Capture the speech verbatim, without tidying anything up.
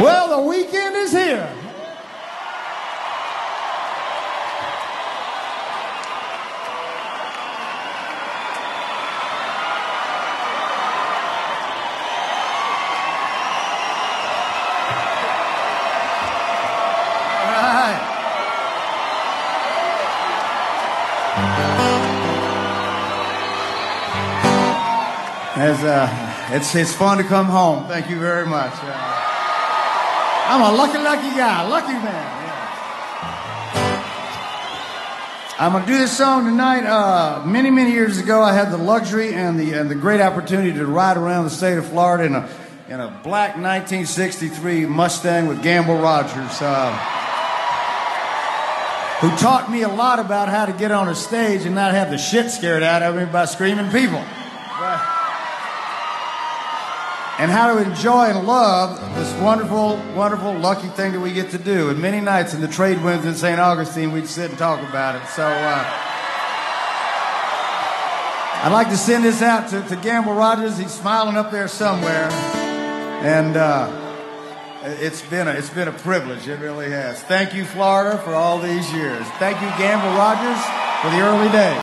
Well, the weekend is here. As, uh, it's, it's fun to come home. Thank you very much. Uh, I'm a lucky, lucky guy. Lucky man. Yeah. I'm going to do this song tonight. Uh, many, many years ago, I had the luxury and the, and the great opportunity to ride around the state of Florida in a, in a black nineteen sixty-three Mustang with Gamble Rogers, uh, who taught me a lot about how to get on a stage and not have the shit scared out of me by screaming people. But, and how to enjoy and love this wonderful, wonderful, lucky thing that we get to do. And many nights in the trade winds in Saint Augustine, we'd sit and talk about it. So uh, I'd like to send this out to, to Gamble Rogers. He's smiling up there somewhere. And uh, it's been a, it's been a privilege. It really has. Thank you, Florida, for all these years. Thank you, Gamble Rogers, for the early days.